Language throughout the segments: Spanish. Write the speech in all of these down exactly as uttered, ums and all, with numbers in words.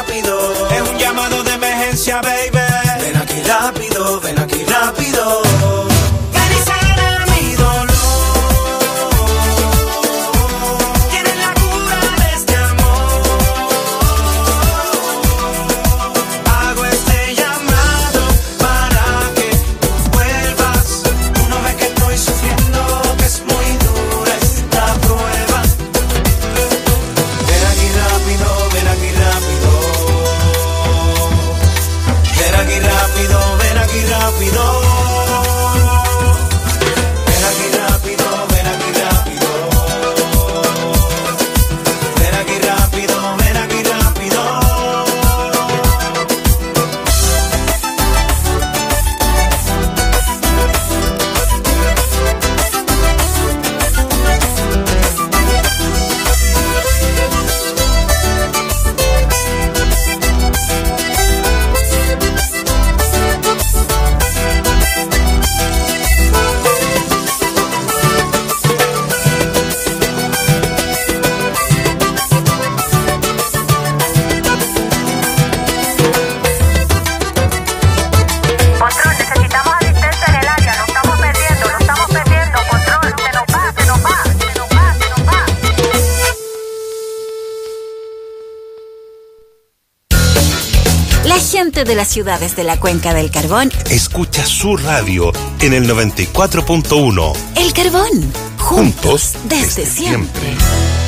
rápido. Es un llamado de emergencia, baby. Ven aquí rápido, ven aquí rápido. De las ciudades de la Cuenca del Carbón, escucha su radio en el noventa y cuatro punto uno. El Carbón, juntos, juntos desde, desde siempre. siempre.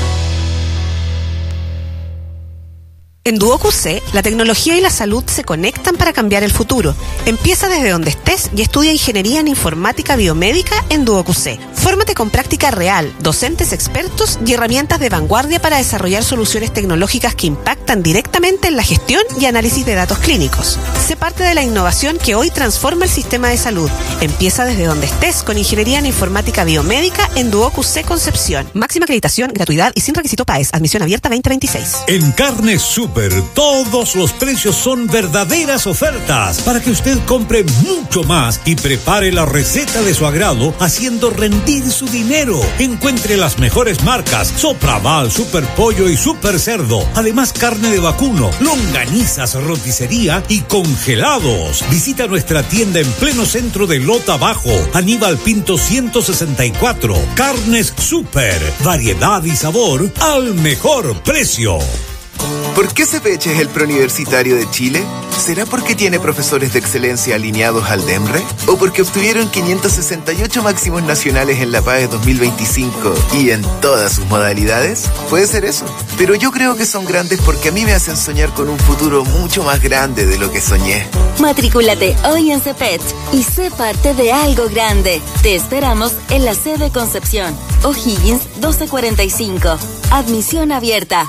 En Duo Q C, la tecnología y la salud se conectan para cambiar el futuro. Empieza desde donde estés y estudia Ingeniería en Informática Biomédica en Duo Q C. Fórmate con práctica real, docentes expertos y herramientas de vanguardia para desarrollar soluciones tecnológicas que impactan directamente en la gestión y análisis de datos clínicos. Sé parte de la innovación que hoy transforma el sistema de salud. Empieza desde donde estés con Ingeniería en Informática Biomédica en Duo Q C Concepción. Máxima acreditación, gratuidad y sin requisito PAES. Admisión abierta veinte veintiséis. En Carne Super, todos los precios son verdaderas ofertas para que usted compre mucho más y prepare la receta de su agrado haciendo rendir su dinero. Encuentre las mejores marcas: Sopraval, Super Pollo y Super Cerdo. Además, carne de vacuno, longanizas, roticería y congelados. Visita nuestra tienda en pleno centro de Lota Bajo, Aníbal Pinto ciento sesenta y cuatro. Carnes Super, variedad y sabor al mejor precio. ¿Por qué C P H es el preuniversitario de Chile? ¿Será porque tiene profesores de excelencia alineados al DEMRE? ¿O porque obtuvieron quinientos sesenta y ocho máximos nacionales en la PAES dos mil veinticinco y en todas sus modalidades? Puede ser eso. Pero yo creo que son grandes porque a mí me hacen soñar con un futuro mucho más grande de lo que soñé. Matricúlate hoy en C P H y sé parte de algo grande. Te esperamos en la sede Concepción. O'Higgins doce cuarenta y cinco. Admisión abierta.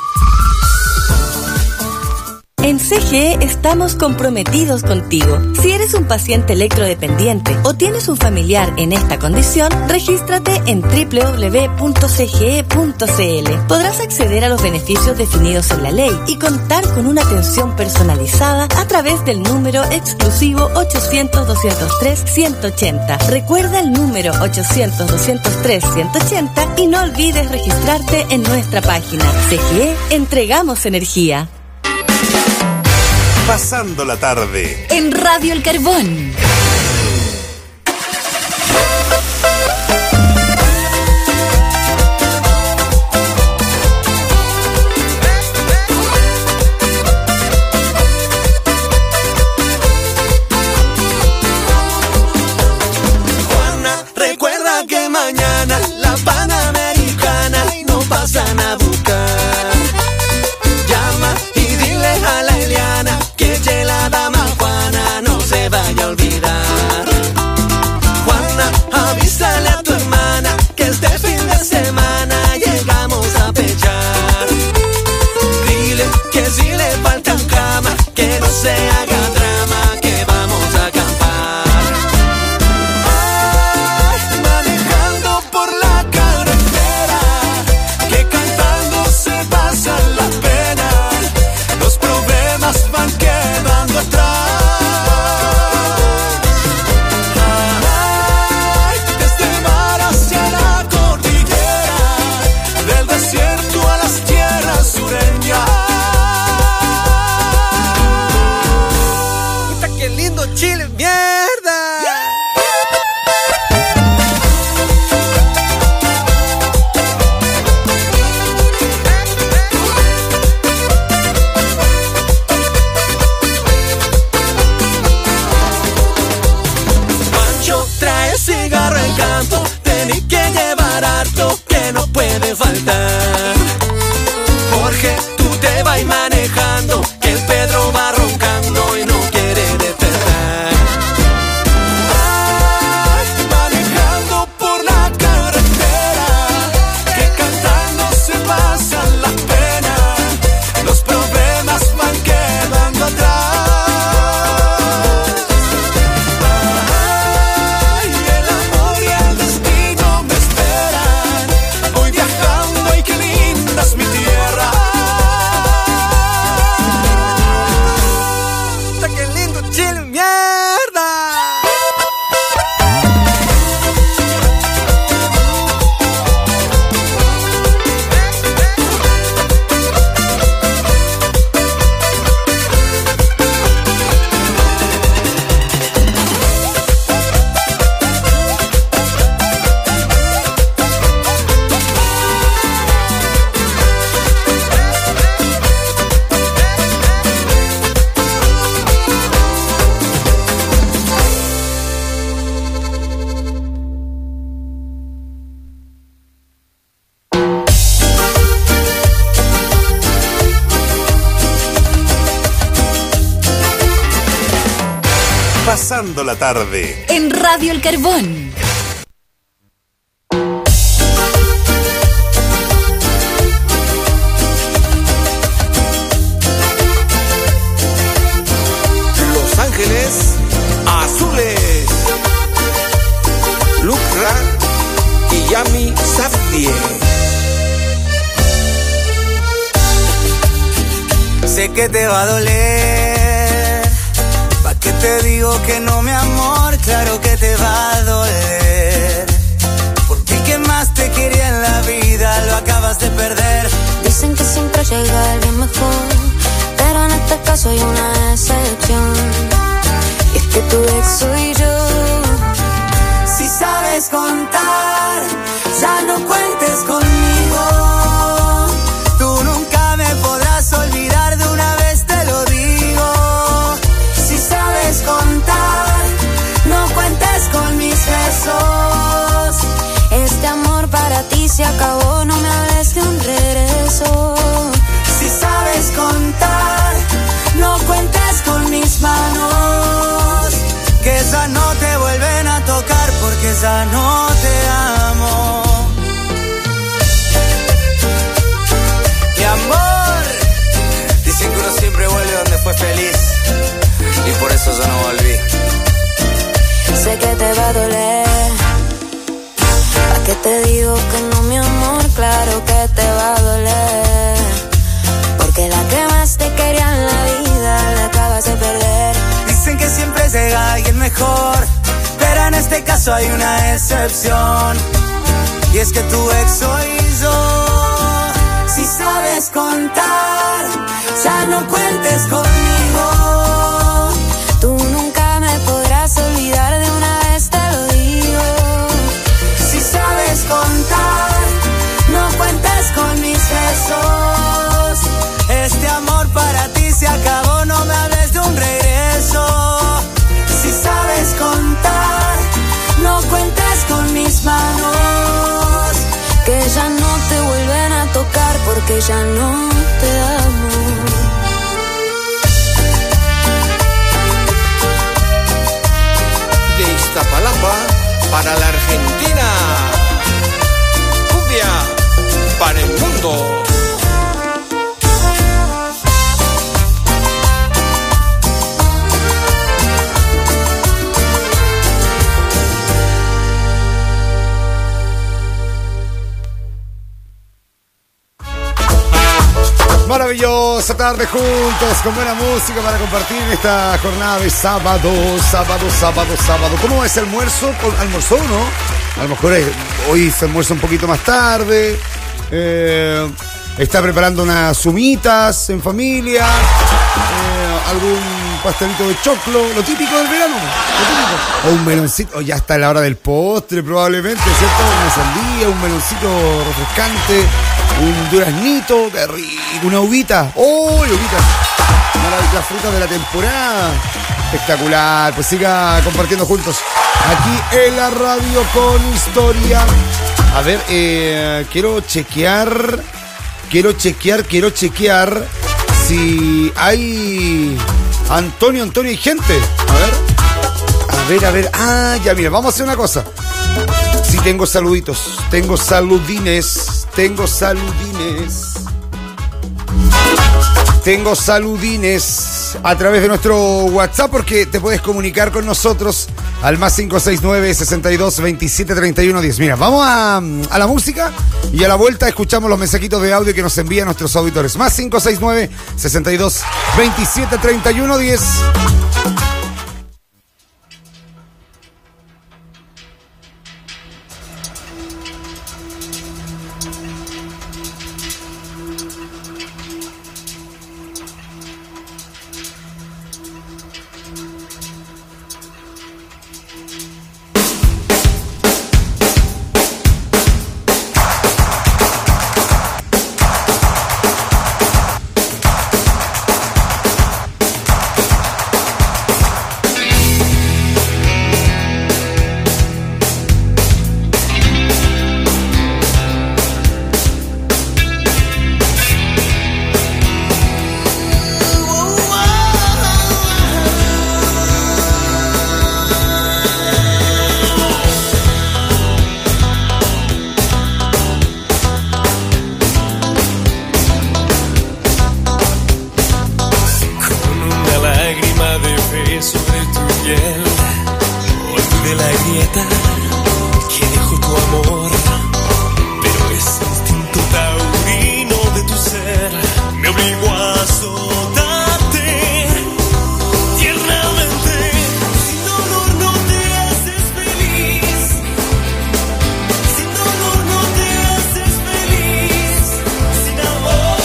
En C G E estamos comprometidos contigo. Si eres un paciente electrodependiente o tienes un familiar en esta condición, regístrate en doble u doble u doble u punto c g e punto c l. Podrás acceder a los beneficios definidos en la ley y contar con una atención personalizada a través del número exclusivo ochocientos, doscientos tres, ciento ochenta. Recuerda el número ochocientos, doscientos tres, ciento ochenta y no olvides registrarte en nuestra página. C G E, entregamos energía. Pasando la tarde en Radio El Carbón. Juana, recuerda que mañana la Panamericana no pasan a buscar. Llama y dile a la Eliana que la dama Juana no se vaya a olvidar. Juana, avísale a tu hermana que este fin de semana llegamos a pechar. Dile que si le faltan camas, que no se haga drama, que vamos a acampar. Ay, manejando por la carretera, que cantando se pasan las penas, los problemas van quedando atrás. Ay, desde el mar hacia la cordillera, del desierto a las tierras sureñas. Pasando la tarde en Radio El Carbón. Los Ángeles Azules, Lucra y Yami Safdie. Sé que te va a doler, ¿pa' qué te digo que no, mi amor? Claro que te va a doler, porque el que más te quería en la vida lo acabas de perder. Dicen que siempre llega alguien mejor, pero en este caso hay una excepción, y es que tu ex soy yo. Si sabes contar, ya no cuentes conmigo. Tú nunca me podrás olvidar, de una vez te lo digo. Si sabes contar, no cuentes con mis besos. Este amor para ti se acabó, no me hables de un regreso. Si sabes contar, no cuentes con mis manos, que ya no te vuelven a tocar porque ya no te amo. Mi amor, dicen que uno siempre vuelve donde fue feliz, y por eso yo no volví. Sé que te va a doler, ¿pa' qué te digo que no, mi amor? Claro que te va a doler, porque la que más te quería en la vida la acabas de perder. Dicen que siempre llega alguien mejor, pero en este caso hay una excepción, y es que tu ex soy yo. Si sabes contar, ya no cuentes conmigo. Tú nunca me podrás olvidar, de una vez te lo digo. Si sabes contar, no cuentes con mis besos. Este amor para ti se acabó, no me hables de un regreso. Si sabes contar, no cuentes con mis manos, que ya no te vuelven a tocar porque ya no te amo. De Iztapalapa para la Argentina, cumbia para el mundo. Maravillosa tarde juntos, con buena música para compartir en esta jornada de sábado, sábado, sábado, sábado. ¿Cómo es el almuerzo? ¿Almorzó, no? A lo mejor es, hoy se almuerza un poquito más tarde. Eh, está preparando unas humitas en familia. Eh, algún pastelito de choclo, lo típico del verano. Lo típico. O un meloncito, o ya está la hora del postre probablemente, ¿cierto? Una sandía, un meloncito refrescante. Un duraznito, qué rico, una uvita. ¡Oh, uvita! La fruta de la temporada. Espectacular. Pues siga compartiendo juntos aquí en la radio con historia. A ver, eh, quiero chequear, quiero chequear, quiero chequear si hay Antonio, Antonio y gente. A ver, a ver, a ver. Ah, ya, mira, vamos a hacer una cosa. Sí, tengo saluditos, tengo saludines. Tengo saludines. Tengo saludines a través de nuestro WhatsApp, porque te puedes comunicar con nosotros al más cinco seis nueve, sesenta y dos, veintisiete, treinta y uno, diez. Mira, vamos a, a la música y a la vuelta escuchamos los mensajitos de audio que nos envían nuestros auditores. Más cinco seis nueve, sesenta y dos, veintisiete, treinta y uno, diez. sobre tu piel, olvidé la grieta que dejó tu amor, pero ese instinto taurino de tu ser me obligó a azotarte tiernamente. Sin dolor no te haces feliz, sin dolor no te haces feliz, sin amor.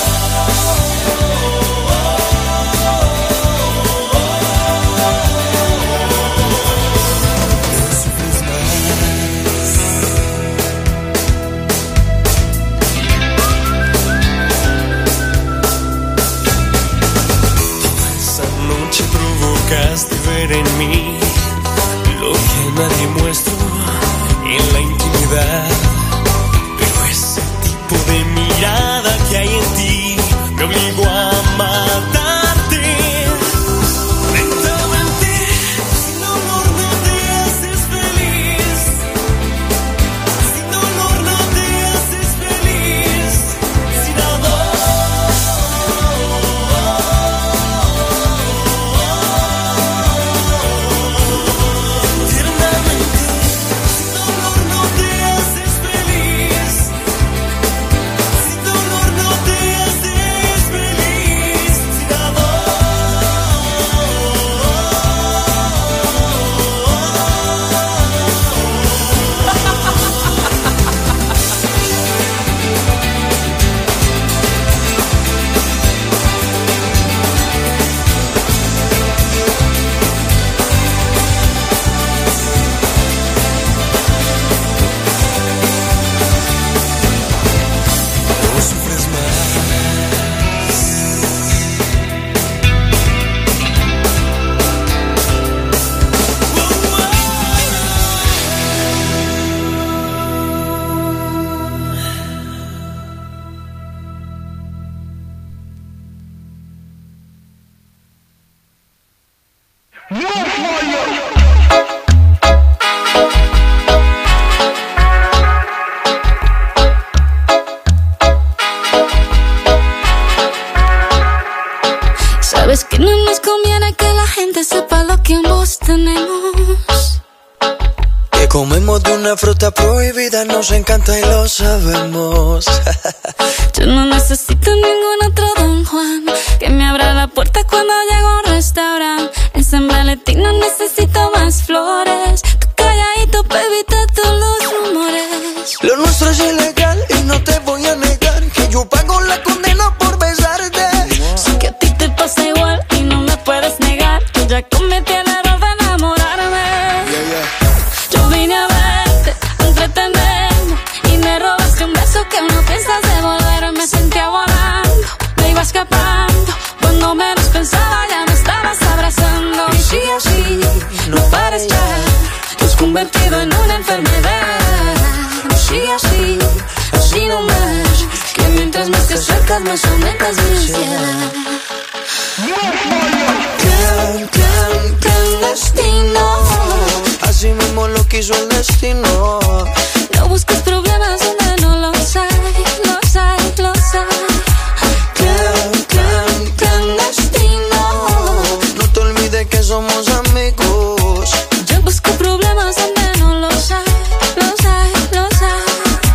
Provocaste ver en mí lo que nadie muestro en la intimidad, pero ese tipo de mirada que hay en ti me obligó a matarte lentamente. Sin dolor no te haces feliz, sin dolor no te haces feliz, sin amor. Sabes que no nos conviene que la gente sepa lo que ambos tenemos. Que comemos de una fruta prohibida, nos encanta y lo sabemos. Yo no necesito ningún otro Don Juan que me abra la puerta cuando llego a un restaurante. En San Valentín no necesito más flores. Tú calladito, baby, todos los rumores. Lo nuestro es ilegal y no te voy a negar que yo pago la condena por besarte. Sé que a ti te pasa igual y no me puedes negar que ya cometí el error de enamorarme. Yeah, yeah. Yo vine a verte, a entretenerme y me robaste un beso que no piensas devolver. Me sentía volando, me iba escapando. Cuando menos pensaba ya me estabas abrazando. Y sí, así, no pares ya, te has convertido en una enfermedad. Y sí, así, así no más, que mientras más te acercas más aumentas mi ansiedad. Clan, clan, clandestino, así mismo lo quiso el destino. No busques problemas donde no los hay, los hay, los hay. Clan, clan, clandestino, no te olvides que somos amigos. Yo busco problemas donde no los hay, los hay, los hay.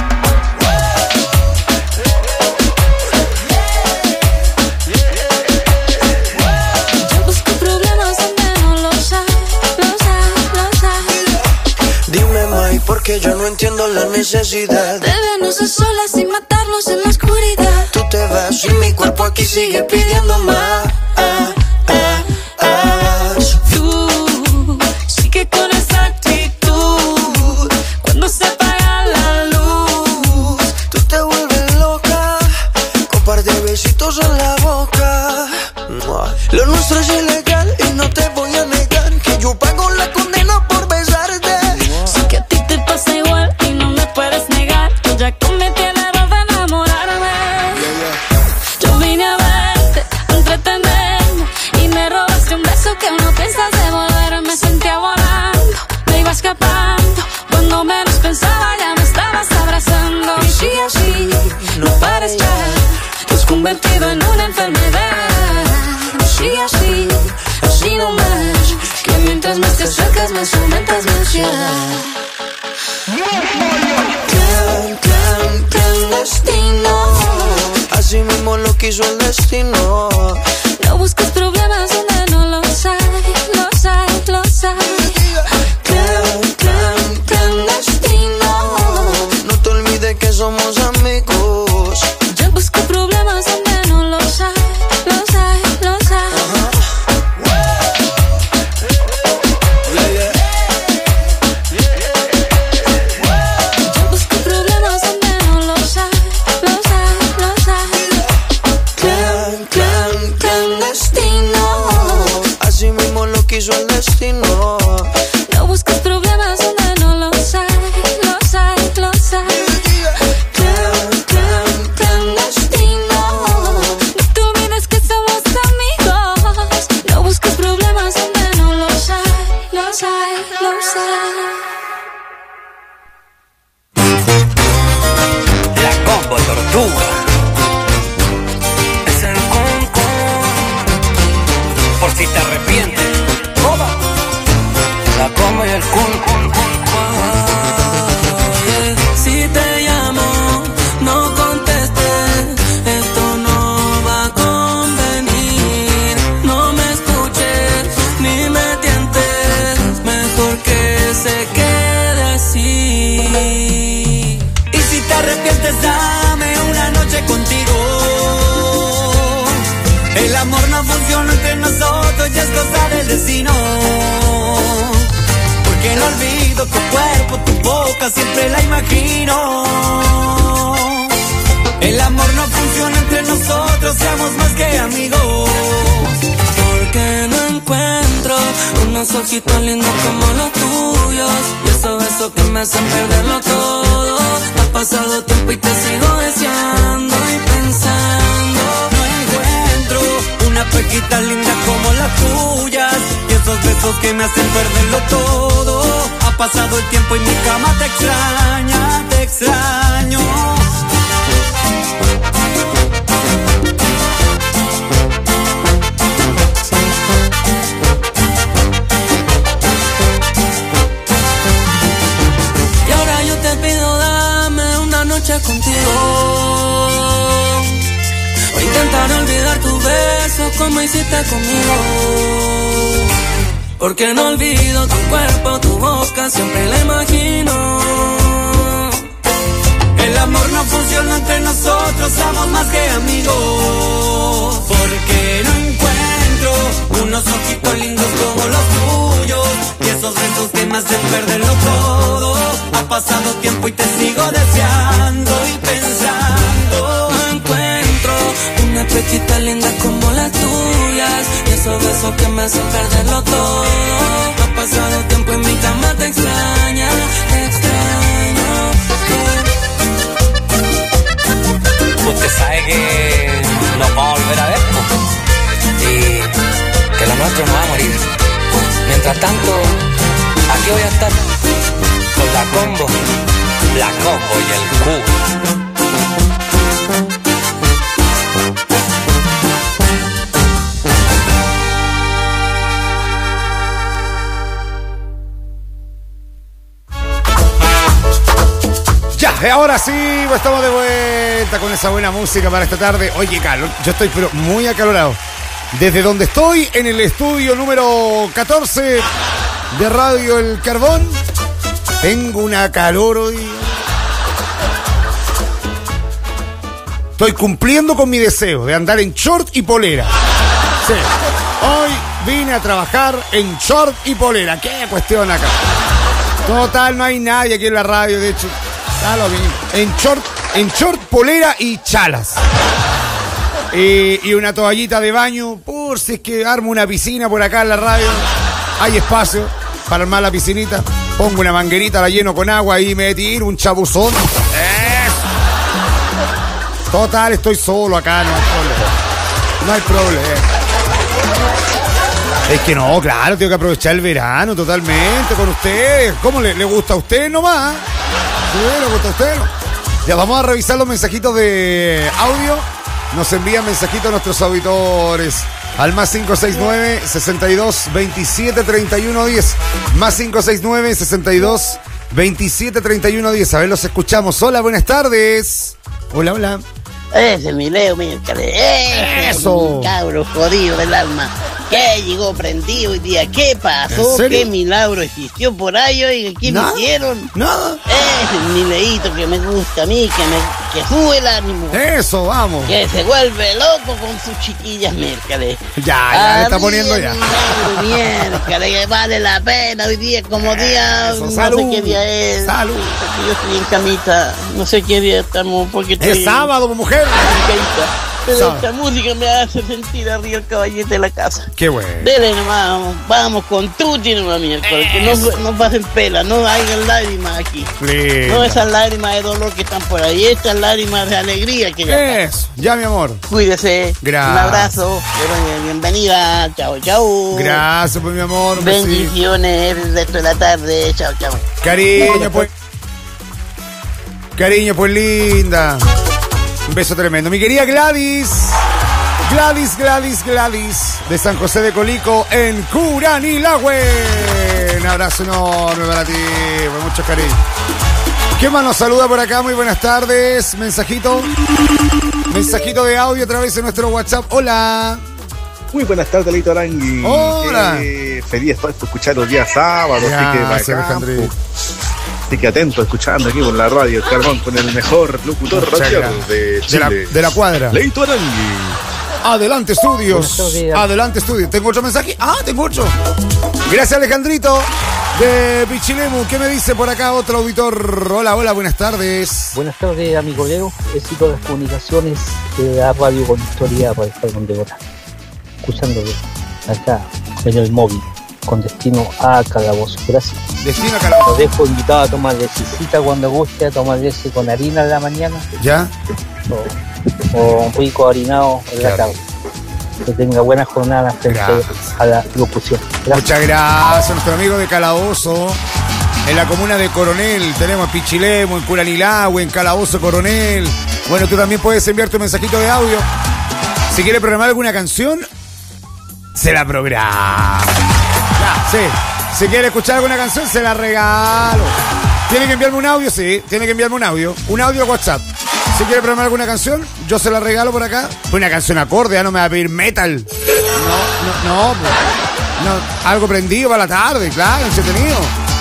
Yo busco problemas donde no los hay, los hay, los hay. Dime, May, porque yo no entiendo la necesidad de vernos a solas y matarnos en la oscuridad. Tú te vas y mi cuerpo aquí sigue pidiendo más. Ah, ah, ah. Tú sigue con esa actitud. Cuando se apaga la luz, tú te vuelves loca con par de besitos en la boca. Lo nuestro es ilegal y no te voy a negar que yo pago la condena por besarte. Sé que a ti te pasa igual y no me puedes negar que ya cometí el error de enamorarme. Yeah, yeah. Yo vine a verte, a entretenerme y me robaste un beso que no piensas devolver. Me sentía volando, me iba escapando. Cuando menos pensaba ya me estabas abrazando. Y sí, así, no pares ya, te has convertido en una enfermedad. Y sí, así, así no más, me sometas mi ansiedad. Clan, clan, clandestino, así mismo lo quiso el destino. No busques problemas donde no los hay, los hay, los hay. Clan, clan, clandestino, no te olvides que somos amigos. Yo busco problemas donde no los hay, los hay, los hay. Yo busco problemas donde no los hay, los hay, los hay. Clan, clan, clandestino, así mismo lo quiso el destino. No busques problemas donde no los hay, los hay, los hay. Clan, clan, clandestino, No te olvides que somos amigos. No busques problemas donde no los hay, los hay, los hay. La combo tortuga. Es el con por si te arrepientes. Toma. La combo y el kun. Si te llamo, no contestes, esto no va a convenir. No me escuches, ni me tientes, mejor que se quede así. Y si te arrepientes, dame una noche contigo. El amor no funciona entre nosotros y es cosa del destino. Porque no olvido tu cuerpo, tu boca, siempre la imagino. El amor no funciona entre nosotros, seamos más que amigos. Porque no encuentro unos ojitos lindos como los tuyos, y esos besos que me hacen perderlo todo. Ha pasado tiempo y te sigo deseando y pensando. No encuentro una pequita linda como las tuyas, y esos besos que me hacen perderlo todo. Ha pasado el tiempo y mi cama te extraña, te extraño. Y ahora yo te pido, dame una noche contigo. O intentar olvidar tu beso como hiciste conmigo. Porque no olvido tu cuerpo, tu boca, siempre la imagino. El amor no funciona entre nosotros, somos más que amigos. Porque no encuentro unos ojitos lindos como los tuyos, y esos besos que me hacen perderlo todo. Ha pasado tiempo y te sigo deseando y pensando. No encuentro una pechita linda como las tuyas, y esos besos que me hacen perderlo todo. Ha pasado tiempo y mi cama te extraña, te extraño. Usted sabe que nos vamos a volver a ver, po. Y que lo nuestro no va a morir. Mientras tanto, aquí voy a estar con la combo, la combo y el Q. Ya, ahora sí, pues estamos de vuelta con esa buena música para esta tarde. Oye, calor, yo estoy pero muy acalorado. Desde donde estoy, en el estudio número catorce de Radio El Carbón, tengo una calor hoy. Estoy cumpliendo con mi deseo de andar en short y polera. Sí, hoy vine a trabajar en short y polera. ¿Qué cuestión acá? Total, no hay nadie aquí en la radio, de hecho. Está lo mismo. En short, en short, polera y chalas. Y, y una toallita de baño, por si es que armo una piscina por acá en la radio. Hay espacio para armar la piscinita. Pongo una manguerita, la lleno con agua y me tiro un chabuzón. ¡Eh! Total, estoy solo acá, no hay problema. No hay problema. Es que no, claro, tengo que aprovechar el verano totalmente con ustedes. ¿Cómo le, le gusta a usted nomás? Sí, le gusta a usted. Ya vamos a revisar los mensajitos de audio. Nos envían mensajitos nuestros auditores. al más cinco seis nueve, sesenta y dos, veintisiete, treinta y uno, diez. Más cinco seis nueve, sesenta y dos, veintisiete, treinta y uno, diez. A ver, los escuchamos. Hola, buenas tardes. Hola, hola. Ese es mi Leo, mi Ese Eso. Mi cabro jodido del alma. ¿Qué llegó prendido hoy día? ¿Qué pasó? ¿Qué milagro existió por ahí hoy? ¿Qué me hicieron? Nada. Ese es mi Leito que me gusta a mí, que me que sube el ánimo. Eso, vamos. Que se vuelve loco con sus chiquillas, miércoles. Ya, ya, le está poniendo ya. Miércoles, que vale la pena hoy día, como día, Eso, no salud. sé qué día es. Salud. Porque yo estoy en camita, no sé qué día estamos, porque estoy... Es sábado, mujer. Pero Sábado. esta música me hace sentir arriba el caballete de la casa. Qué bueno. Dele nomás, vamos con tutti nomás, miércoles, que no, no pasen pela, no hayan lágrimas aquí. Lindo. No esas lágrimas de dolor que están por ahí, estas lágrimas de alegría que ya están. Eso, ya, mi amor. Cuídese. Gracias. Un abrazo. Bienvenida. Chao, chao. Gracias, pues, mi amor. Un besito. Bendiciones el resto de la tarde. Chao, chao. Cariño, pues. Cariño, pues, linda. Un beso tremendo. Mi querida Gladys. Gladys, Gladys, Gladys. De San José de Colico, en Curanilahue. Un abrazo enorme para ti. Con mucho cariño. ¿Quién más nos saluda por acá? Muy buenas tardes. Mensajito. Mensajito de audio a través de nuestro WhatsApp. Hola. Muy buenas tardes, Leito Arangui. Hola. Eh, feliz estoy por escuchar los días sábados. Gracias, así que bacán, Alejandro. Así que atento, escuchando aquí por la radio El Carbón con el mejor locutor Muchas radial gracias. de De Chile. la, de la cuadra. Leito Arangui. Adelante, estudios. Buenos días. Adelante, estudios. ¿Tengo otro mensaje? Ah, tengo otro. Gracias, Alejandrito. De Pichilemu. ¿Qué me dice por acá otro auditor? Hola, hola, buenas tardes. Buenas tardes, amigo Leo. Éxito de las comunicaciones de la radio con historia para estar donde ahora. Escuchándolo acá en el móvil, con destino a Calabozo. Gracias. Destino a Calabozo. Lo dejo invitado a tomar leche cuando guste, a tomar leche con harina en la mañana. ¿Ya? O, o un rico harinado en la tarde. Que tenga buena jornada frente a la locución. Gracias. Muchas gracias, nuestro amigo de Calabozo. En la comuna de Coronel tenemos a Pichilemu, en Curanilahue, en Calabozo, Coronel. Bueno, tú también puedes enviar tu mensajito de audio. Si quieres programar alguna canción, se la programa. Ya, sí. Si quiere escuchar alguna canción, se la regalo. ¿Tiene que enviarme un audio? Sí, tiene que enviarme un audio. Un audio a WhatsApp. Si quiere programar alguna canción, yo se la regalo por acá. Una canción acorde, ya no me va a pedir metal. No, no, no. Pues, no, algo prendido para la tarde, claro, entretenido.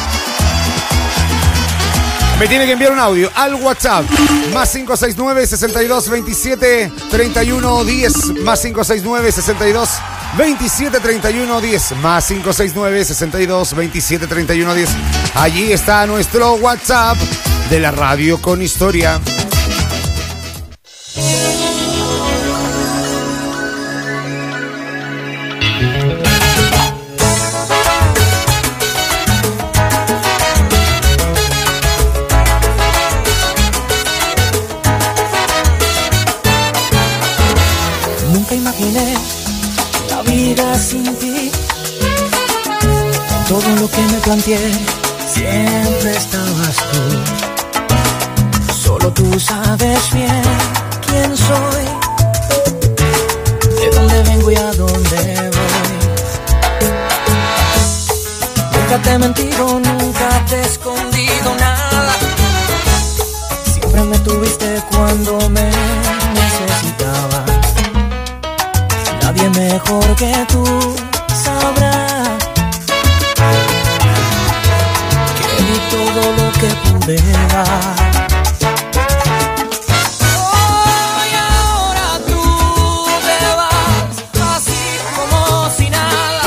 Me tiene que enviar un audio al WhatsApp. Más cinco seis nueve, sesenta y dos, veintisiete, treinta y uno, diez. Más cinco seis nueve, sesenta y dos, veintisiete, treinta y uno, diez. Más cinco seis nueve, sesenta y dos, veintisiete, treinta y uno, diez. Allí está nuestro WhatsApp de la radio con historia. Nunca imaginé la vida sin ti. Todo lo que me planteé, siempre estabas tú. Solo tú sabes bien quién soy, de dónde vengo y a dónde voy. Nunca te he mentido, nunca te he escondido nada. Siempre me tuviste cuando me necesitaba. Nadie mejor que tú sabrá que di todo lo que pude dar. Hoy ahora tú te vas así como si nada,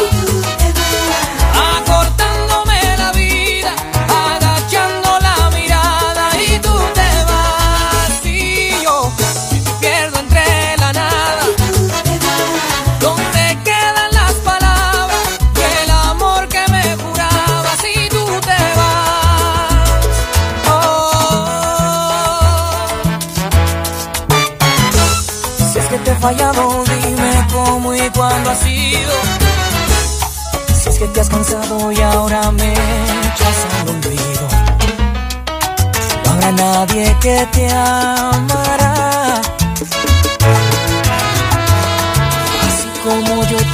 acortándome la vida, agachando la mirada, y tú te vas y yo me pierdo entre la nada. ¿Dónde quedan las palabras y el amor que me juraba si tú te vas? Oh. Si es que te he fallado, dime cómo y cuándo ha sido. Si es que te has cansado y ahora me echas al olvido. No habrá nadie que te amará como yo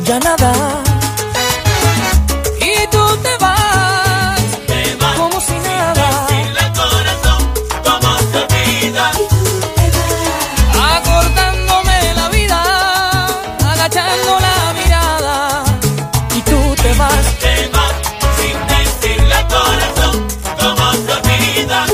ya nada. Y tú te vas, te vas como si nada. Sin decirle al corazón cómo se olvida. Acordándome la vida, agachando la mirada. Y tú te vas, te vas sin decirle al corazón cómo se olvida.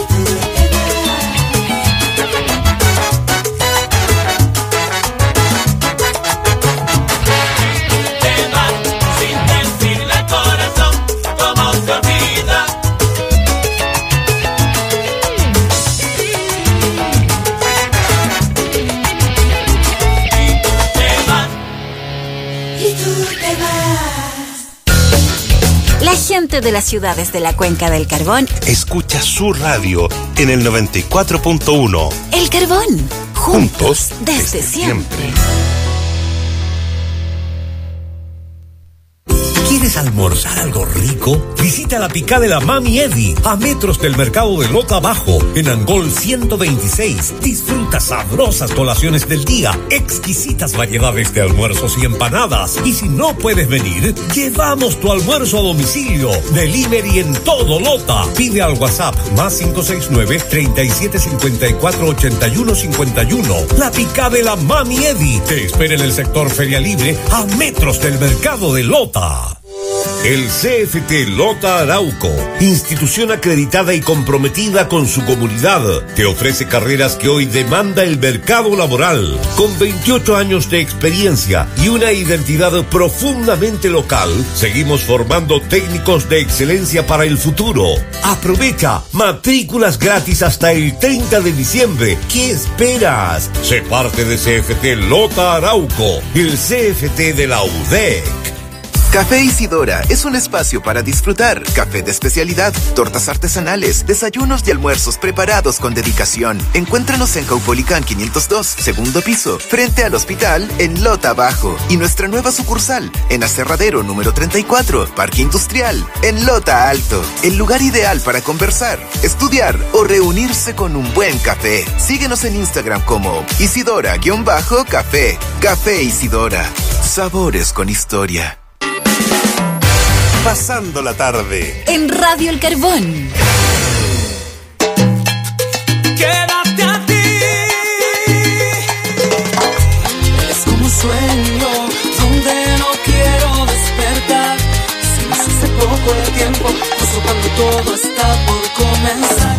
La gente de las ciudades de la Cuenca del Carbón escucha su radio en el noventa y cuatro punto uno. El Carbón, juntos, juntos desde, desde siempre. siempre. ¿Quieres almorzar algo rico? Visita la Picada de la Mami Eddie, a metros del mercado de Lota Bajo, en Angol ciento veintiséis. Disfruta sabrosas colaciones del día, exquisitas variedades de almuerzos y empanadas. Y si no puedes venir, llevamos tu almuerzo a domicilio. Delivery en todo Lota. Pide al WhatsApp más cinco seis nueve, treinta y siete cincuenta y cuatro, ochenta y uno cincuenta y uno. La Picada de la Mami Eddie te espera en el sector Feria Libre, a metros del mercado de Lota. El C F T Lota Arauco, institución acreditada y comprometida con su comunidad, te ofrece carreras que hoy demanda el mercado laboral. Con veintiocho años de experiencia y una identidad profundamente local, seguimos formando técnicos de excelencia para el futuro. Aprovecha, matrículas gratis hasta el treinta de diciembre. ¿Qué esperas? Sé parte de C F T Lota Arauco, el C F T de la U D E C. Café Isidora es un espacio para disfrutar. Café de especialidad, tortas artesanales, desayunos y almuerzos preparados con dedicación. Encuéntranos en Caupolicán quinientos dos, segundo piso, frente al hospital en Lota Bajo. Y nuestra nueva sucursal en Aserradero número treinta y cuatro, Parque Industrial, en Lota Alto. El lugar ideal para conversar, estudiar o reunirse con un buen café. Síguenos en Instagram como Isidora-Café. Café Isidora. Sabores con historia. Pasando la tarde en Radio El Carbón. Quédate a ti. Es como un sueño donde no quiero despertar. Si no hace poco de tiempo, justo cuando todo está por comenzar.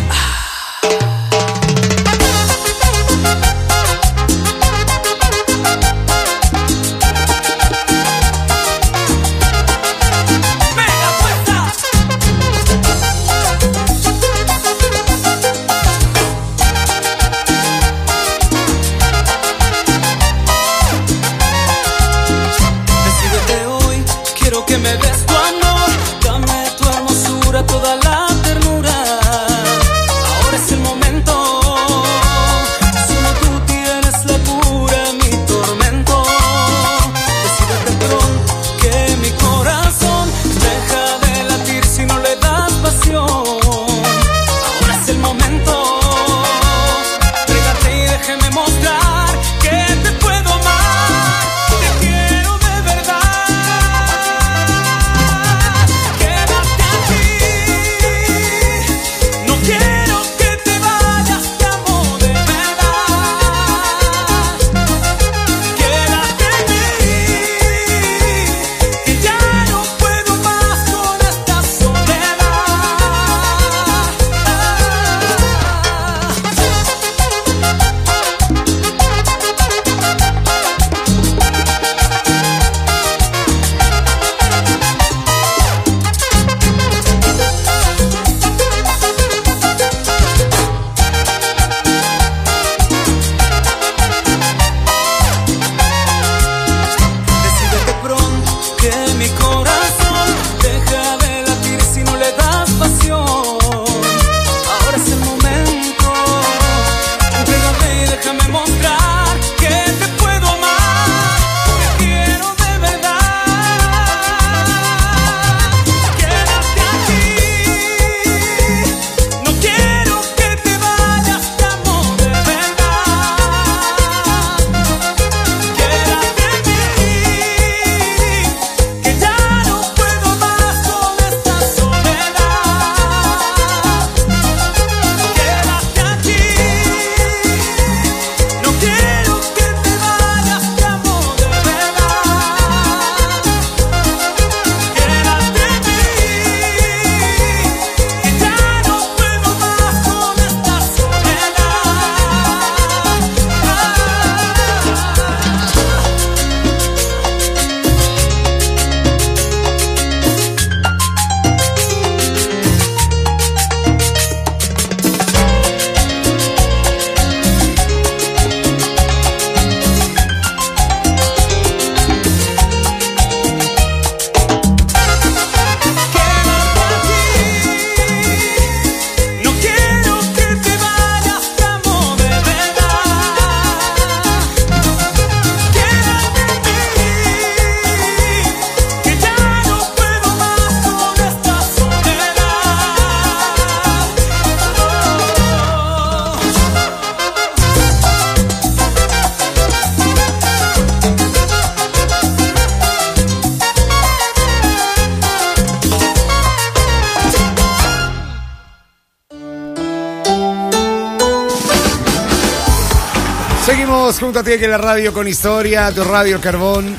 Seguimos junto a ti aquí en la radio con historia, tu radio Carbón.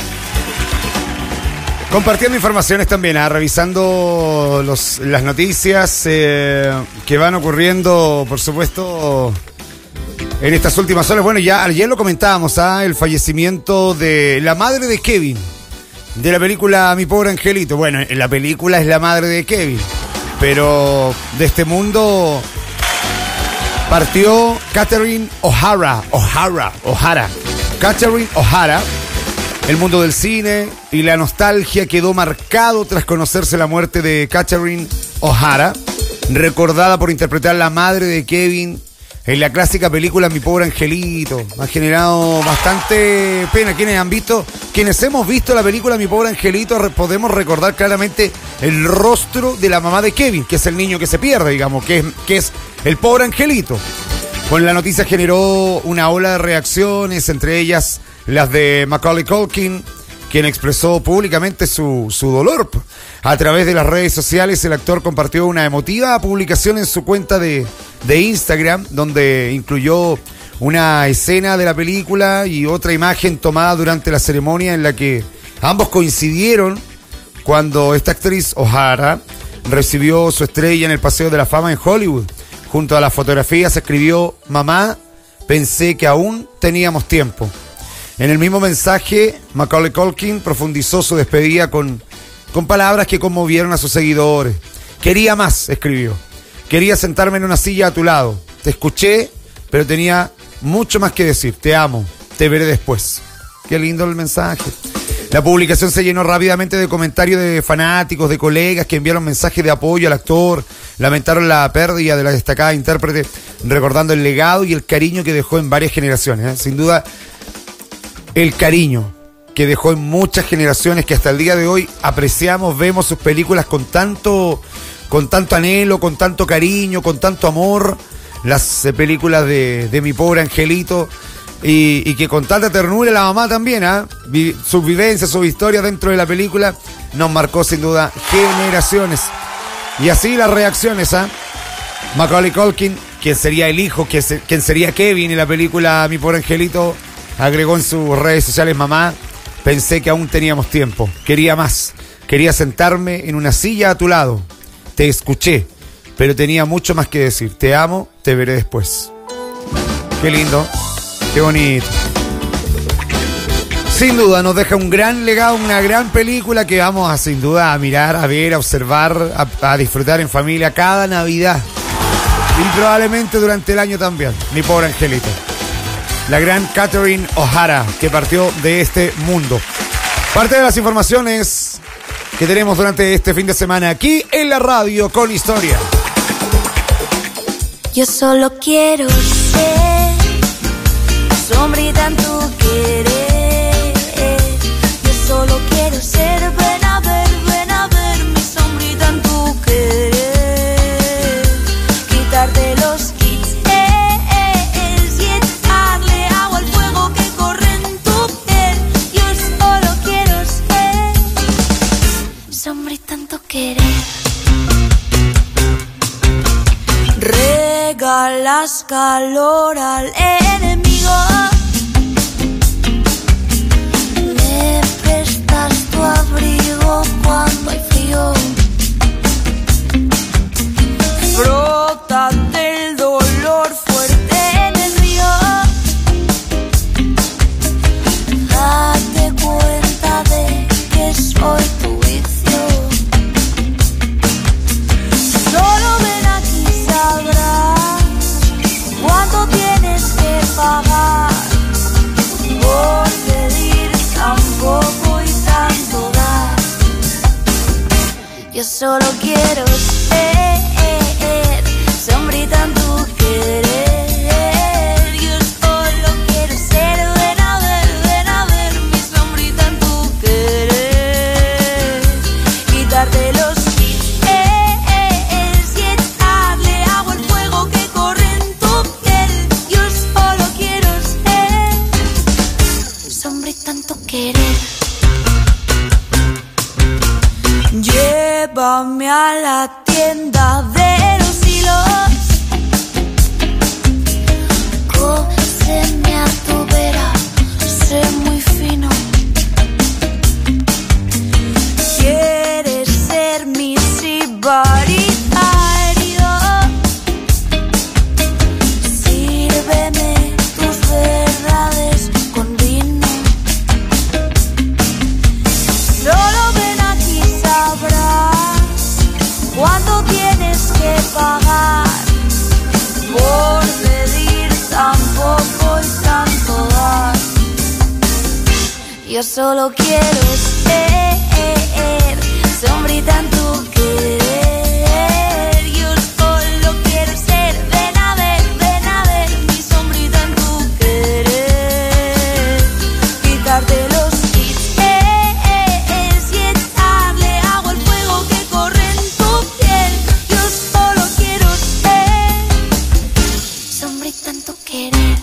Compartiendo informaciones también, ¿eh? revisando los, las noticias eh, que van ocurriendo, por supuesto, en estas últimas horas. Bueno, ya ayer lo comentábamos, ¿eh? el fallecimiento de la madre de Kevin, de la película Mi Pobre Angelito. Bueno, en la película es la madre de Kevin, pero de este mundo partió Catherine O'Hara, O'Hara, O'Hara, Catherine O'Hara. El mundo del cine y la nostalgia quedó marcado tras conocerse la muerte de Catherine O'Hara, recordada por interpretar la madre de Kevin en la clásica película Mi Pobre Angelito. Ha generado bastante pena. Quienes han visto, quienes hemos visto la película Mi Pobre Angelito, podemos recordar claramente el rostro de la mamá de Kevin, que es el niño que se pierde, digamos, que es, que es el pobre angelito. Bueno, la noticia generó una ola de reacciones, entre ellas las de Macaulay Culkin, quien expresó públicamente su, su dolor. A través de las redes sociales, el actor compartió una emotiva publicación en su cuenta de, de Instagram, donde incluyó una escena de la película y otra imagen tomada durante la ceremonia en la que ambos coincidieron cuando esta actriz O'Hara recibió su estrella en el Paseo de la Fama en Hollywood. Junto a las fotografías escribió: mamá, pensé que aún teníamos tiempo. En el mismo mensaje, Macaulay Culkin profundizó su despedida con, con palabras que conmovieron a sus seguidores. Quería más, escribió. Quería sentarme en una silla a tu lado. Te escuché, pero tenía mucho más que decir. Te amo, te veré después. Qué lindo el mensaje. La publicación se llenó rápidamente de comentarios de fanáticos, de colegas que enviaron mensajes de apoyo al actor, lamentaron la pérdida de la destacada intérprete, recordando el legado y el cariño que dejó en varias generaciones. ¿eh? Sin duda, el cariño que dejó en muchas generaciones que hasta el día de hoy apreciamos, vemos sus películas con tanto, con tanto anhelo, con tanto cariño, con tanto amor. Las eh, películas de, de Mi Pobre Angelito. Y, y que con tanta ternura la mamá también, ¿eh? Vi, sus vivencias, sus historias dentro de la película nos marcó sin duda generaciones. Y así las reacciones, ¿eh? Macaulay Culkin, quien sería el hijo, quien, se, quien sería Kevin en la película Mi Pobre Angelito, agregó en sus redes sociales: mamá, pensé que aún teníamos tiempo, quería más, quería sentarme en una silla a tu lado, te escuché, pero tenía mucho más que decir, te amo, te veré después. Qué lindo. Qué bonito. Sin duda nos deja un gran legado, una gran película que vamos a sin duda a mirar, a ver, a observar, a, a disfrutar en familia cada Navidad. Y probablemente durante el año también. Mi Pobre Angelito. La gran Catherine O'Hara, que partió de este mundo. Parte de las informaciones que tenemos durante este fin de semana aquí en la radio con historia. Yo solo quiero ser sombrita en tu querer. Yo solo quiero ser, ven a ver, ven a ver mi sombrita en tu querer. Quitarte los kits y echarle agua al fuego que corre en tu piel. Yo solo quiero ser sombrita en tu querer. Regalas calor al enemigo. Me prestas tu abrigo cuando hay frío. Frótate el dolor fuerte en el río. Date cuenta de que soy tu vicio. Solo ven aquí, sabrás cuánto tienes que pagar por pedir tan poco y tanto dar. Yo solo quiero ser sombrita en tu querer. Yo solo quiero ser, ven a ver, ven a ver mi sombrita en tu querer. Quitarte los llévame a la tienda de los hilos, cóseme a tu Yo solo quiero ser sombrita en tu querer. Yo solo quiero ser, ven a ver, ven a ver mi sombrita en tu querer. Quitarte los hits y echarle agua al fuego que corre en tu piel. Yo solo quiero ser sombrita en tu querer.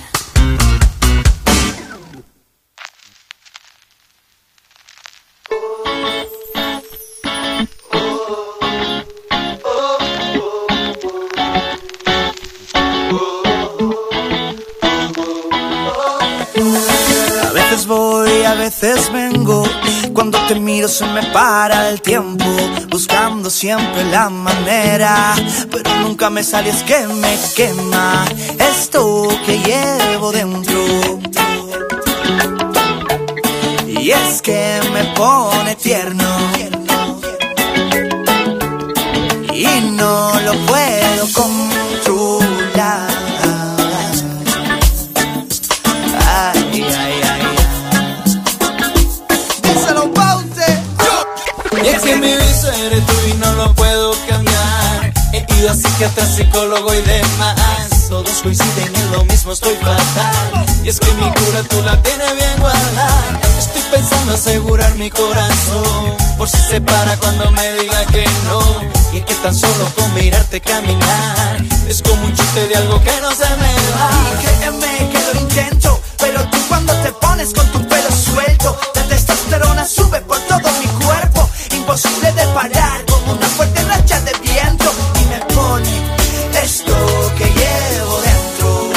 A veces voy, a veces vengo. Cuando te miro se me para el tiempo, buscando siempre la manera, pero nunca me sale, es que me quema esto que llevo dentro. Y es que me pone tierno y no lo puedo controlar. Ay, ay, ay. Díselo, Paute. Y es que mi vicio eres tú y no lo puedo cambiar. He ido a psiquiatra, psicólogo y demás. Todos coinciden en lo mismo, estoy fatal. Y es que mi cura tú la tienes bien guardada. Estoy pensando asegurar mi corazón, por si se para cuando me diga que no. Y es que tan solo con mirarte caminar es como un chiste de algo que no se me va. Y créeme que lo intento, pero tú cuando te pones con tu pelo suelto, la testosterona sube por todo mi cuerpo. Imposible de parar, como una fuerte racha de viento. Y me pone esto que llevo dentro.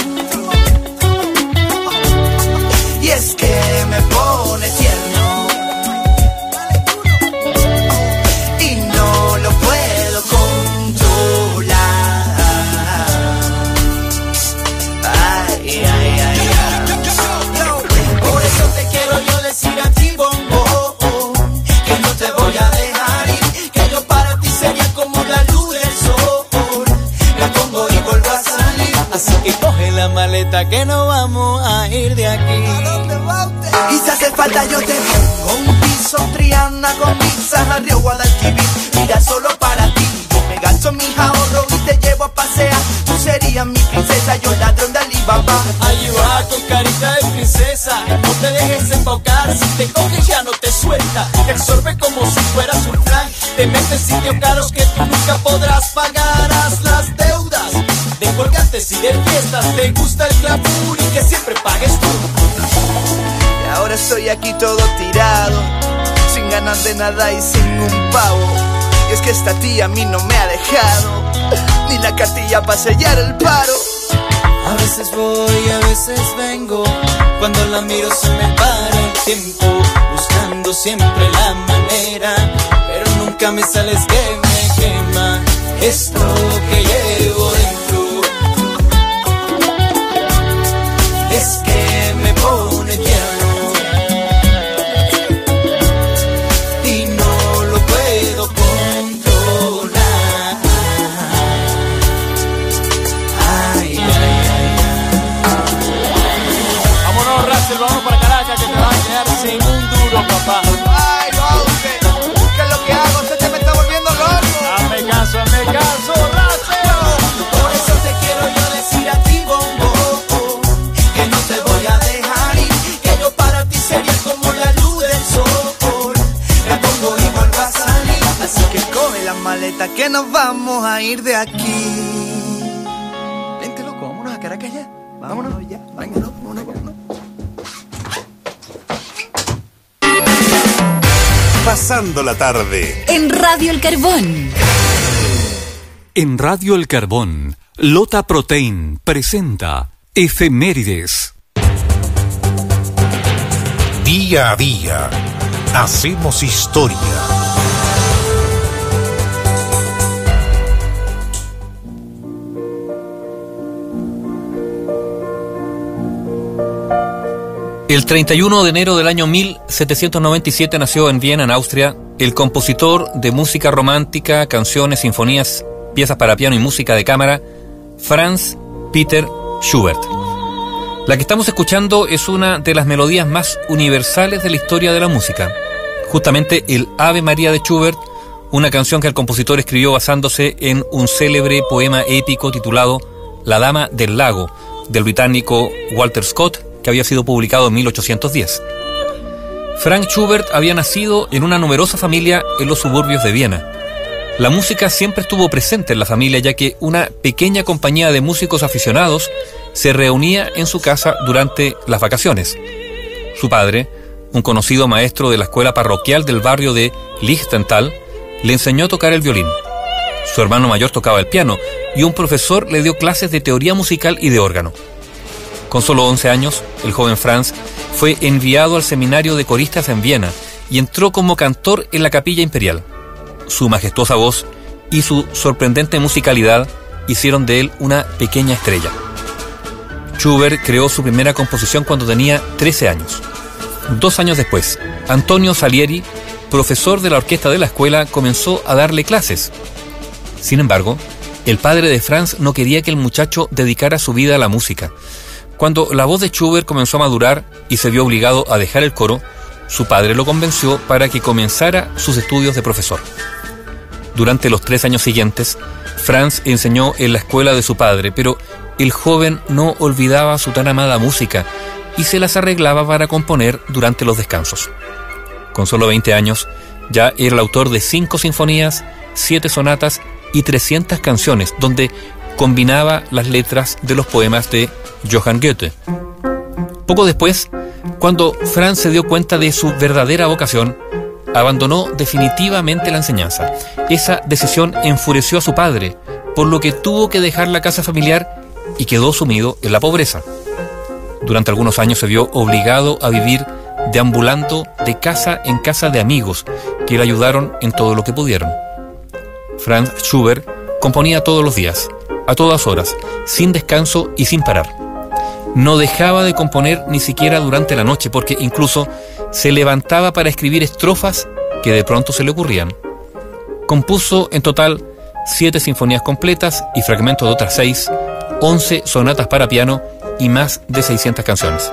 Y es que me pone tierno y no lo puedo controlar. Ay, ay, ay, ay. Por eso te quiero yo decir a ti, bombo, que no te voy a dejar ir, que yo para ti sería como la luz del sol. La pongo y vuelvo a salir, así que coge la maleta que no vamos a ir de aquí. Y si hace falta yo te pongo un piso, Triana con pizzas, a Río Guadalquivir. Mira, solo para ti yo me gasto mis ahorros y te llevo a pasear. Tú serías mi princesa, yo ladrón de Alibaba. Ahí va con carita de princesa, no te dejes embaucar. Si te coges ya no te suelta, te absorbe como si fueras un flan. Te metes en sitios caros que tú nunca podrás pagar. Haz las deudas de colgantes y de fiestas. Te gusta el glamour y que siempre pagues tú. Y ahora estoy aquí todo tirado, sin ganas de nada y sin un pavo. Y es que esta tía a mí no me ha dejado ni la cartilla para sellar el paro. A veces voy, a veces vengo. Cuando la miro se me para el tiempo, buscando siempre la manera, pero nunca me sales que me quema esto que llevo dentro. Es que me pone tierno y no lo puedo controlar. Ay, ay, ay, ay. Vámonos, Russell, vamos para Caracas, que te vas a quedar sin un duro, papá. Ay, Bauce, ¿qué es lo que hago? Se te me está volviendo loco. Hazme caso, hazme caso, Russell. Por eso te quiero yo decir a ti, bombo, que no te voy a dejar ir, que yo para ti sería como la luz del sol. La pongo y vuelvo a salir, así que coge la maleta que nos vamos a ir de aquí. Vente, loco, vámonos a Caracas ya. Vámonos ya, vámonos, vámonos, vámonos. Pasando la tarde en Radio El Carbón. En Radio El Carbón, Lota Protein presenta Efemérides. Día a día, hacemos historia. El treinta y uno de enero del año mil setecientos noventa y siete nació en Viena, en Austria, el compositor de música romántica, canciones, sinfonías, piezas para piano y música de cámara, Franz Peter Schubert. La que estamos escuchando es una de las melodías más universales de la historia de la música. Justamente el Ave María de Schubert, una canción que el compositor escribió basándose en un célebre poema épico titulado La Dama del Lago, del británico Walter Scott, que había sido publicado en mil ochocientos diez. Franz Schubert había nacido en una numerosa familia en los suburbios de Viena. La música siempre estuvo presente en la familia, ya que una pequeña compañía de músicos aficionados se reunía en su casa durante las vacaciones. Su padre, un conocido maestro de la escuela parroquial del barrio de Lichtental, le enseñó a tocar el violín. Su hermano mayor tocaba el piano y un profesor le dio clases de teoría musical y de órgano. Con solo once años, el joven Franz fue enviado al seminario de coristas en Viena y entró como cantor en la capilla imperial. Su majestuosa voz y su sorprendente musicalidad hicieron de él una pequeña estrella. Schubert creó su primera composición cuando tenía trece años. Dos años después, Antonio Salieri, profesor de la orquesta de la escuela, comenzó a darle clases. Sin embargo, el padre de Franz no quería que el muchacho dedicara su vida a la música. Cuando la voz de Schubert comenzó a madurar y se vio obligado a dejar el coro, su padre lo convenció para que comenzara sus estudios de profesor. Durante los tres años siguientes, Franz enseñó en la escuela de su padre, pero el joven no olvidaba su tan amada música y se las arreglaba para componer durante los descansos. Con solo veinte años, ya era el autor de cinco sinfonías, siete sonatas y trescientas canciones, donde combinaba las letras de los poemas de Johann Goethe. Poco después, cuando Franz se dio cuenta de su verdadera vocación, abandonó definitivamente la enseñanza. Esa decisión enfureció a su padre, por lo que tuvo que dejar la casa familiar y quedó sumido en la pobreza. Durante algunos años se vio obligado a vivir deambulando de casa en casa de amigos que le ayudaron en todo lo que pudieron. Franz Schubert componía todos los días, a todas horas, sin descanso y sin parar. No dejaba de componer ni siquiera durante la noche, porque incluso se levantaba para escribir estrofas que de pronto se le ocurrían. Compuso en total siete sinfonías completas y fragmentos de otras seis, once sonatas para piano y más de seiscientas canciones.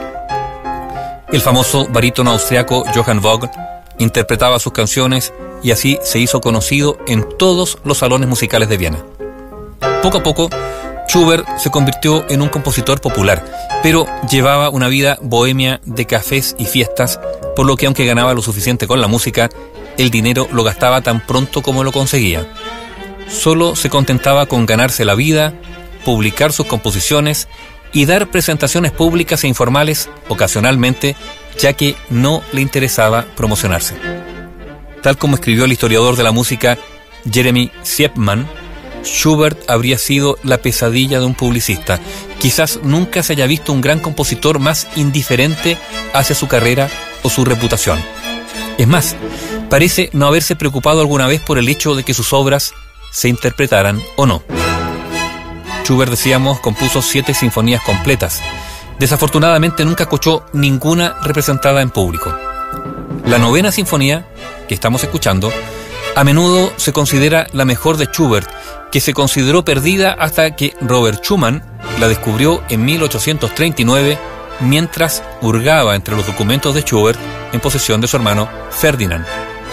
El famoso barítono austriaco Johann Vogt interpretaba sus canciones y así se hizo conocido en todos los salones musicales de Viena. Poco a poco, Schubert se convirtió en un compositor popular, pero llevaba una vida bohemia de cafés y fiestas, por lo que aunque ganaba lo suficiente con la música, el dinero lo gastaba tan pronto como lo conseguía. Solo se contentaba con ganarse la vida, publicar sus composiciones y dar presentaciones públicas e informales ocasionalmente, ya que no le interesaba promocionarse. Tal como escribió el historiador de la música Jeremy Siepman, Schubert habría sido la pesadilla de un publicista. Quizás nunca se haya visto un gran compositor más indiferente hacia su carrera o su reputación. Es más, parece no haberse preocupado alguna vez por el hecho de que sus obras se interpretaran o no. Schubert, decíamos, compuso siete sinfonías completas. Desafortunadamente nunca escuchó ninguna representada en público. La novena sinfonía, que estamos escuchando, a menudo se considera la mejor de Schubert, que se consideró perdida hasta que Robert Schumann la descubrió en mil ochocientos treinta y nueve mientras hurgaba entre los documentos de Schubert en posesión de su hermano Ferdinand.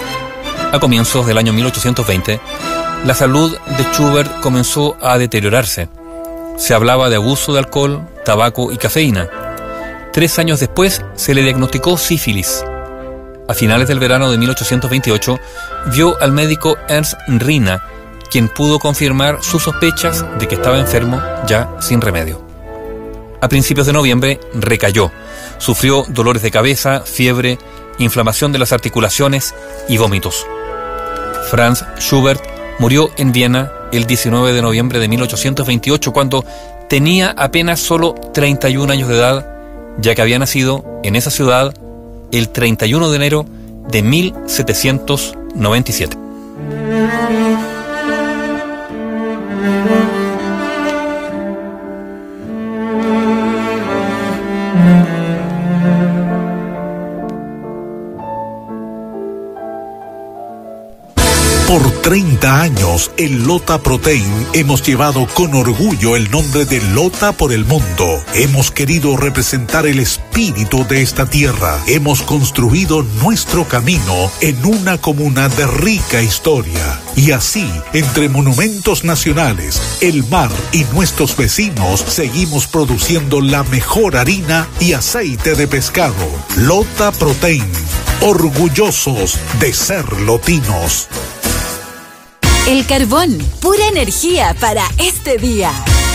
A comienzos del año mil ochocientos veinte, la salud de Schubert comenzó a deteriorarse. Se hablaba de abuso de alcohol, tabaco y cafeína. Tres años después se le diagnosticó sífilis. A finales del verano de mil ochocientos veintiocho, vio al médico Ernst Rina, quien pudo confirmar sus sospechas de que estaba enfermo ya sin remedio. A principios de noviembre recayó. Sufrió dolores de cabeza, fiebre, inflamación de las articulaciones y vómitos. Franz Schubert murió en Viena el diecinueve de noviembre de mil ochocientos veintiocho, cuando tenía apenas solo treinta y un años de edad, ya que había nacido en esa ciudad el treinta y uno de enero de mil setecientos noventa y siete. Por treinta años, en Lota Protein hemos llevado con orgullo el nombre de Lota por el mundo. Hemos querido representar el espíritu de esta tierra. Hemos construido nuestro camino en una comuna de rica historia. Y así, entre monumentos nacionales, el mar y nuestros vecinos, seguimos produciendo la mejor harina y aceite de pescado. Lota Protein, orgullosos de ser lotinos. El carbón, pura energía para este día.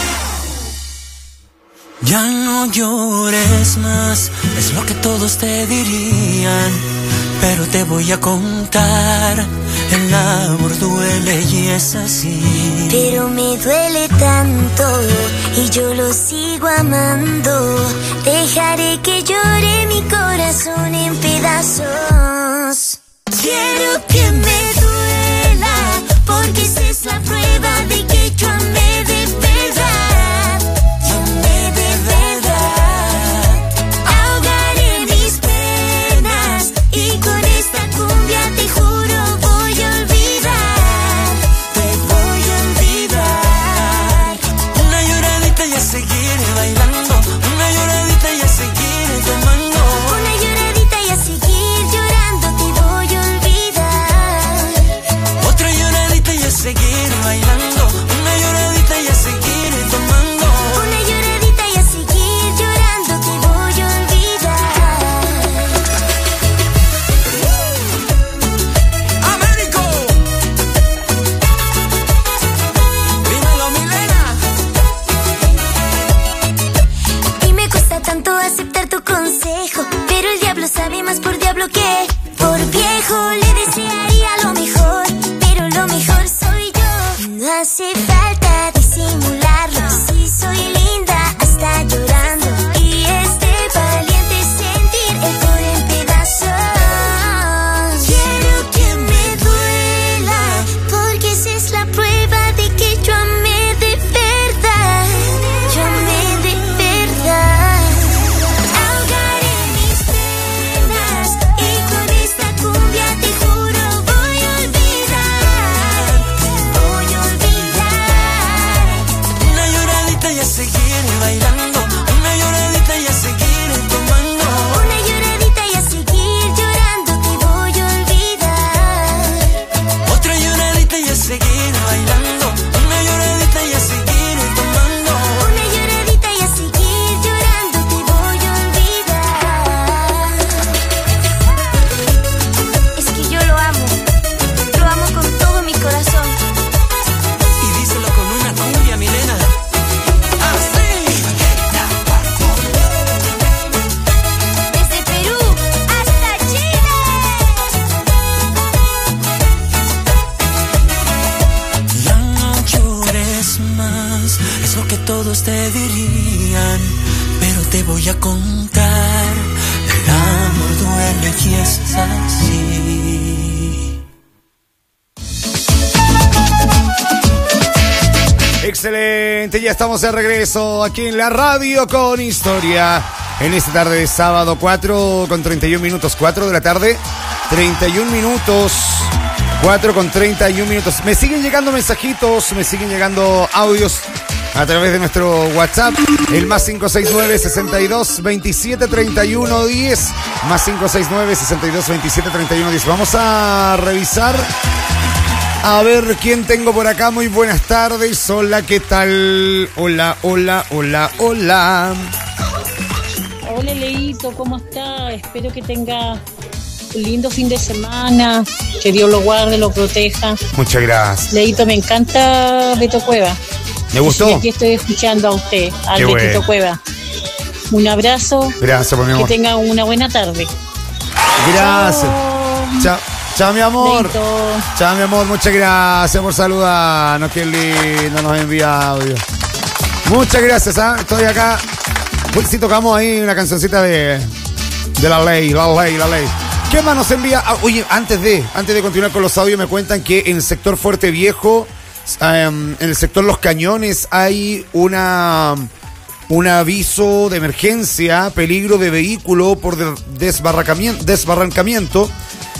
Ya no llores más, es lo que todos te dirían, pero te voy a contar, el amor duele y es así. Pero me duele tanto y yo lo sigo amando, dejaré que llore mi corazón en pedazos. Quiero que me duela, porque esa es la prueba de que yo amé de verdad. Yo amé de verdad. Ahogaré mis penas y con esta cumbia te juro voy a olvidar. Te voy a olvidar. Una lloradita y a seguir bailando, una lloradita y a seguir tomando, una lloradita y a seguir llorando te voy a olvidar. Otra lloradita y a seguir bailando, una lloradita y a seguir tomando, una lloradita y a seguir llorando te voy a olvidar. ¡Américo! Dímelo, Milena. Y me cuesta tanto aceptar tu consejo, pero el diablo sabe más por diablo que por viejo. Le desearía lo mejor, pero lo mejor soy yo. No hace falta disimularlo, si soy linda hasta llorando. Y este valiente sentir el coro en pedazos. Quiero que me duela, porque esa es la prueba de que yo amé de verdad. Yo amé de verdad. Ahogaré mis penas y con esta cumbia te juro voy a olvidar. Voy a olvidar. Una lloradita y a seguir bailando, una lloradita y a seguir tomando, Una lloradita y a seguir llorando te voy a olvidar. otra lloradita y a seguir bailando, una lloradita y a seguir tomando, Una lloradita y a seguir llorando te voy a olvidar. Es que yo lo amo, lo amo con todo mi corazón. y díselo con una cumbia, Milena. Así. Desde Perú hasta Chile. Ya no llores más, es lo que todos te dirían, pero te voy a contar, el amor duele y es así. Excelente, ya estamos de regreso aquí en la radio con historia. En esta tarde de sábado, cuatro con treinta y un minutos, cuatro de la tarde, treinta y un minutos, cuatro con treinta y un minutos. Me siguen llegando mensajitos, me siguen llegando audios a través de nuestro WhatsApp, el más cinco seis nueve, sesenta y dos, veintisiete, treinta y uno, diez, más cinco seis nueve, sesenta y dos, veintisiete, treinta y uno, diez. Vamos a revisar. A ver quién tengo por acá. Muy buenas tardes. Hola, ¿qué tal? Hola, hola, hola, hola. Hola, Leito, ¿cómo está? Espero que tenga un lindo fin de semana, que Dios lo guarde, lo proteja. Muchas gracias. Leito, me encanta Beto Cueva. ¿Me gustó? Y aquí estoy escuchando a usted, al Qué Betito bueno. Cueva. Un abrazo. Gracias, por mi amor. Que tenga una buena tarde. Gracias. Chao. Chao, mi amor. Leito. Chao, mi amor. Muchas gracias por saludarnos. Qué lindo, nos envía audio. Muchas gracias, ¿ah? Estoy acá. Pues sí, tocamos ahí una cancioncita de, de la ley, la ley, la ley. ¿Qué más nos envía? Ah, oye, antes de, antes de continuar con los audios, me cuentan que en el sector Fuerte Viejo, um, en el sector Los Cañones, hay una... un aviso de emergencia, peligro de vehículo por desbarrancamiento, desbarrancamiento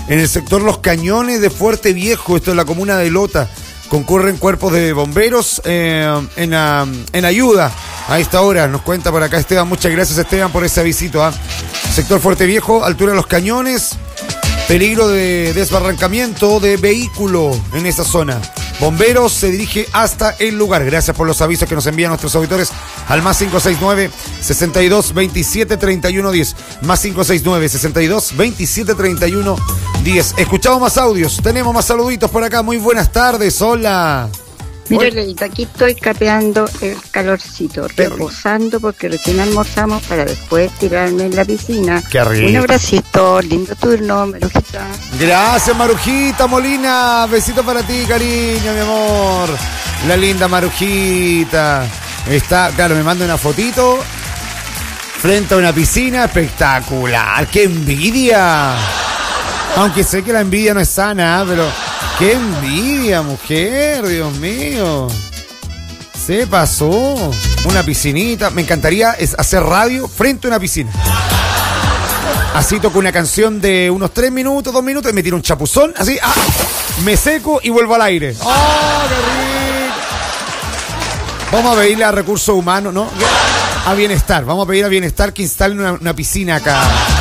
en el sector Los Cañones de Fuerte Viejo, esto es la comuna de Lota. Concurren cuerpos de bomberos eh, en, uh, en ayuda a esta hora. Nos cuenta por acá Esteban. Muchas gracias, Esteban, por ese avisito. ¿eh? Sector Fuerte Viejo, altura de Los Cañones. Peligro de desbarrancamiento de vehículo en esa zona. Bomberos se dirige hasta el lugar. Gracias por los avisos que nos envían nuestros auditores al más cinco seis nueve, sesenta y dos, veintisiete, treinta y uno, diez. Más cinco seis nueve, sesenta y dos, veintisiete, treinta y uno, diez. Escuchamos más audios. Tenemos más saluditos por acá. Muy buenas tardes. Hola. Mira, Leita, aquí estoy capeando el calorcito, reposando porque recién almorzamos para después tirarme en la piscina. Qué rico. Un abracito, lindo turno, Marujita. Gracias, Marujita Molina. Besito para ti, cariño, mi amor. La linda Marujita. Está, claro, me manda una fotito frente a una piscina espectacular. ¡Qué envidia! Aunque sé que la envidia no es sana, pero... ¡Qué envidia, mujer! Dios mío. Se pasó. Una piscinita. Me encantaría es hacer radio frente a una piscina. Así toco una canción de unos tres minutos, dos minutos y me tiro un chapuzón. Así, ah, me seco y vuelvo al aire. ¡Oh, qué rico! Vamos a pedirle a Recursos Humanos, ¿no? A Bienestar. Vamos a pedir a Bienestar que instalen una, una piscina acá.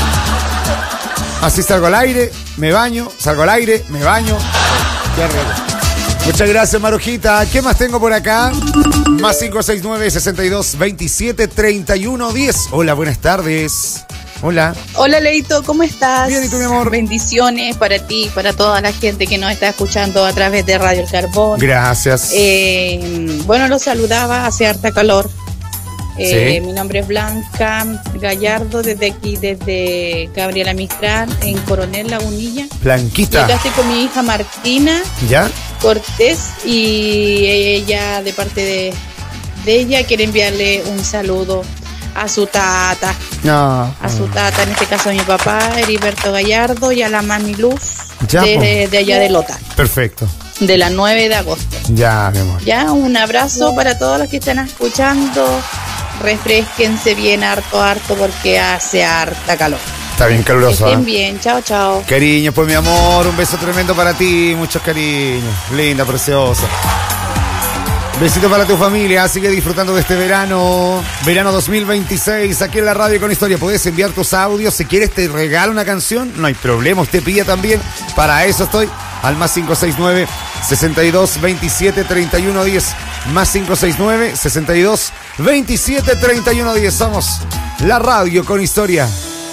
Así salgo al aire, me baño, salgo al aire, me baño. Qué rico. Muchas gracias, Marujita. ¿Qué más tengo por acá? Más cinco seis nueve, sesenta y dos, veintisiete, treinta y uno, diez. Hola, buenas tardes. Hola. Hola, Leito, ¿cómo estás? Bien, ¿y tú, mi amor? Bendiciones para ti, para toda la gente que nos está escuchando a través de Radio El Carbón. Gracias. Eh, bueno, los saludaba, hace harta calor. Eh, Sí. Mi nombre es Blanca Gallardo, desde aquí, desde Gabriela Mistral, en Coronel Lagunilla. Y Blanquita. acá estoy con mi hija Martina ¿Ya? Cortés y ella, de parte de, de ella, quiere enviarle un saludo a su tata, No. a su tata, en este caso a mi papá, Heriberto Gallardo, y a la mami Luz, Ya, de, po. de allá de Lota, Perfecto. de la nueve de agosto. Ya, mi amor. Ya, un abrazo para todos los que están escuchando. Refresquense bien harto, harto, porque hace harta calor. Está bien Que caluroso, estén ¿eh? bien, chao, chao. Cariño, pues mi amor, un beso tremendo para ti, muchos cariños. Linda, preciosa. Besito para tu familia, sigue disfrutando de este verano, verano dos mil veintiséis, aquí en la Radio con Historia. Puedes enviar tus audios, si quieres te regalo una canción, no hay problema, usted pilla también, para eso estoy, al más cinco seis nueve, sesenta y dos, veintisiete, treinta y uno, diez, más cinco seis nueve, sesenta y dos, veintisiete, treinta y uno, diez, somos la Radio con Historia.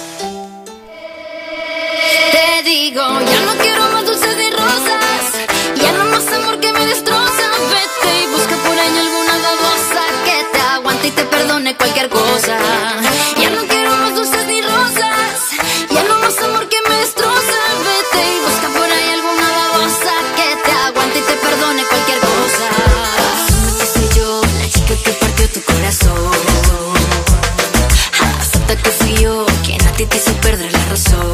Te digo, ya no quiero más dulces ni rosas, ya no más amor que me destroza. Vete y busca por ahí alguna babosa que te aguante y te perdone cualquier cosa. Ya no quiero más dulces ni rosas, ya no más amor que me destroza. Vete y busca por ahí alguna babosa que te aguante y te perdone cualquier cosa. Asume que soy yo, la chica que partió tu corazón. Acepta que fui yo quien a ti te hizo perder la razón.